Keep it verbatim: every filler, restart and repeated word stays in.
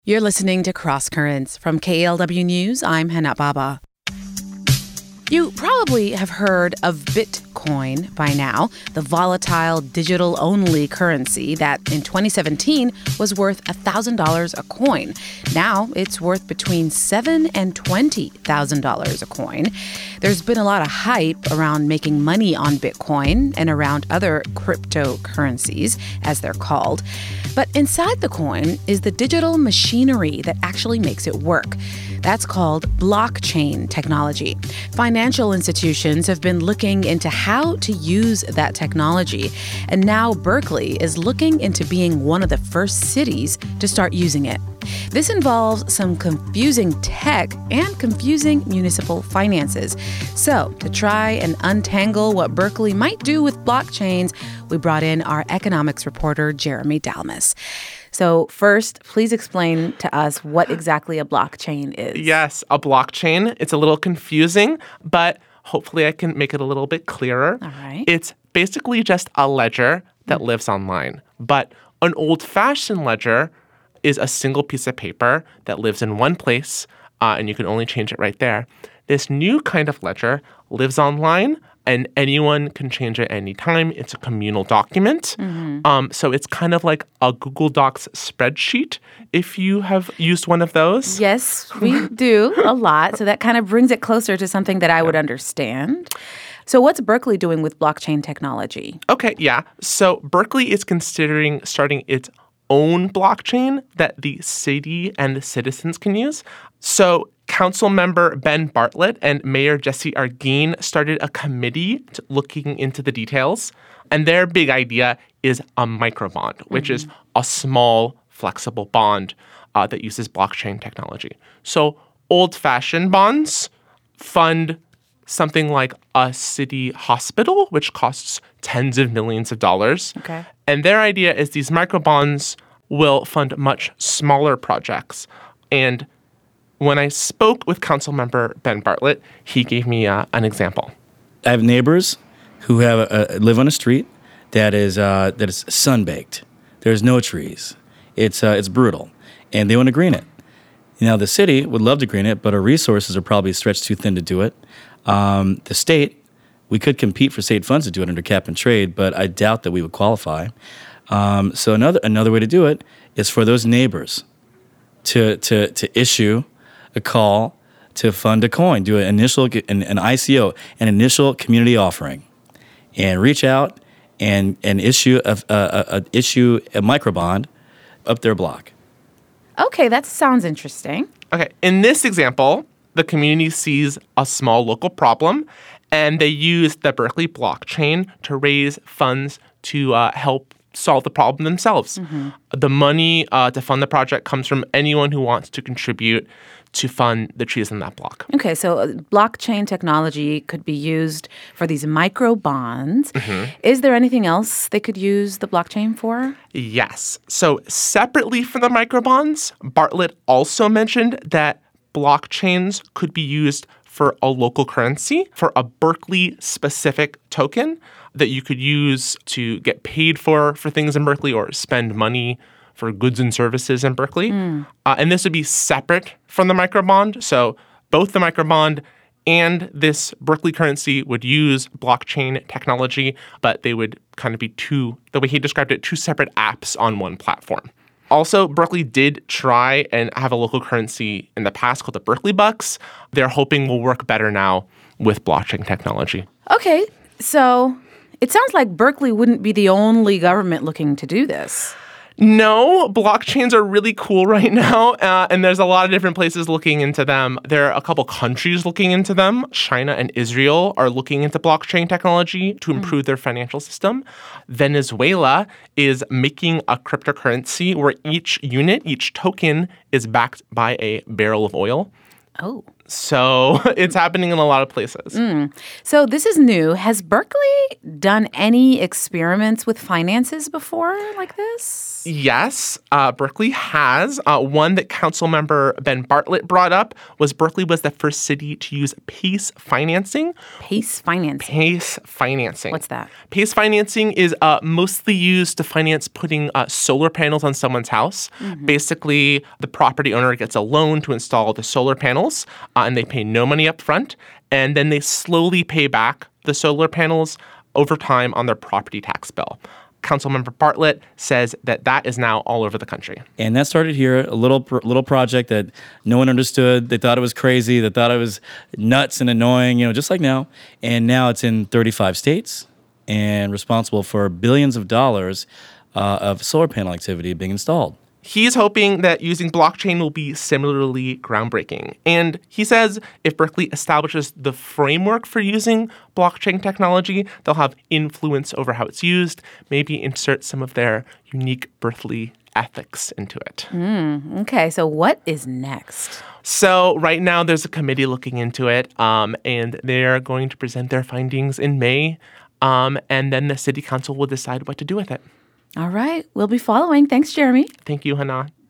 You're listening to Cross Currents from K L W News. I'm Hana Baba. You probably have heard of Bitcoin by now, the volatile digital-only currency that in twenty seventeen was worth one thousand dollars a coin. Now it's worth between seven thousand dollars and twenty thousand dollars a coin. There's been a lot of hype around making money on Bitcoin and around other cryptocurrencies, as they're called. But inside the coin is the digital machinery that actually makes it work. That's called blockchain technology. Financial institutions have been looking into how to use that technology, and now Berkeley is looking into being one of the first cities to start using it. This involves some confusing tech and confusing municipal finances. So, to try and untangle what Berkeley might do with blockchains, we brought in our economics reporter, Jeremy Dalmas. So first, please explain to us what exactly a blockchain is. Yes, a blockchain. It's a little confusing, but hopefully I can make it a little bit clearer. All right. It's basically just a ledger that mm-hmm. lives online. But an old-fashioned ledger is a single piece of paper that lives in one place, uh, and you can only change it right there. This new kind of ledger lives online, and anyone can change it anytime. It's a communal document. Mm-hmm. Um, so it's kind of like a Google Docs spreadsheet, if you have used one of those. Yes, we do a lot. So that kind of brings it closer to something that I yeah. would understand. So what's Berkeley doing with blockchain technology? Okay, yeah. So Berkeley is considering starting its own blockchain that the city and the citizens can use. So Council member Ben Bartlett and Mayor Jesse Argeen started a committee to looking into the details. And their big idea is a microbond, which mm-hmm. is a small, flexible bond uh, that uses blockchain technology. So old-fashioned bonds fund something like a city hospital, which costs tens of millions of dollars. Okay. And their idea is these microbonds will fund much smaller projects. And when I spoke with Councilmember Ben Bartlett, he gave me uh, an example. I have neighbors who have a, live on a street that is uh, that is sun-baked. There's no trees. It's uh, it's brutal, and they want to green it. Now, the city would love to green it, but our resources are probably stretched too thin to do it. Um, the state, we could compete for state funds to do it under cap and trade, but I doubt that we would qualify. Um, so another another way to do it is for those neighbors to to to issue a call to fund a coin, do an initial an, an I C O, an initial community offering, and reach out and and issue a, a, a issue a microbond up their block. Okay, that sounds interesting. Okay, in this example, the community sees a small local problem, and they use the Berkeley blockchain to raise funds to uh, help solve the problem themselves. Mm-hmm. The money uh, to fund the project comes from anyone who wants to contribute to fund the trees in that block. Okay, so uh, blockchain technology could be used for these micro bonds. Mm-hmm. Is there anything else they could use the blockchain for? Yes. So separately from the micro bonds, Bartlett also mentioned that blockchains could be used for a local currency, for a Berkeley-specific token that you could use to get paid for for things in Berkeley or spend money for goods and services in Berkeley. Mm. Uh, and this would be separate from the microbond. So both the microbond and this Berkeley currency would use blockchain technology, but they would kind of be two, the way he described it, two separate apps on one platform. Also, Berkeley did try and have a local currency in the past called the Berkeley Bucks. They're hoping will work better now with blockchain technology. Okay, so it sounds like Berkeley wouldn't be the only government looking to do this. No, blockchains are really cool right now, uh, and there's a lot of different places looking into them. There are a couple countries looking into them. China and Israel are looking into blockchain technology to improve mm. their financial system. Venezuela is making a cryptocurrency where each unit, each token, is backed by a barrel of oil. Oh. So it's happening in a lot of places. Mm. So this is new. Has Berkeley done any experiments with finances before like this? Yes, uh, Berkeley has. Uh, one that council member Ben Bartlett brought up was Berkeley was the first city to use PACE financing. PACE financing? PACE financing. What's that? PACE financing is uh, mostly used to finance putting uh, solar panels on someone's house. Mm-hmm. Basically, the property owner gets a loan to install the solar panels, uh, and they pay no money up front, and then they slowly pay back the solar panels over time on their property tax bill. Councilmember Bartlett says that that is now all over the country. And that started here, a little little project that no one understood. They thought it was crazy. They thought it was nuts and annoying, you know, just like now. And now it's in thirty-five states and responsible for billions of dollars uh, of solar panel activity being installed. He's hoping that using blockchain will be similarly groundbreaking. And he says if Berkeley establishes the framework for using blockchain technology, they'll have influence over how it's used, maybe insert some of their unique Berkeley ethics into it. Mm, okay, so what is next? So right now there's a committee looking into it, um, and they're going to present their findings in May, um, and then the city council will decide what to do with it. All right. We'll be following. Thanks, Jeremy. Thank you, Hannah.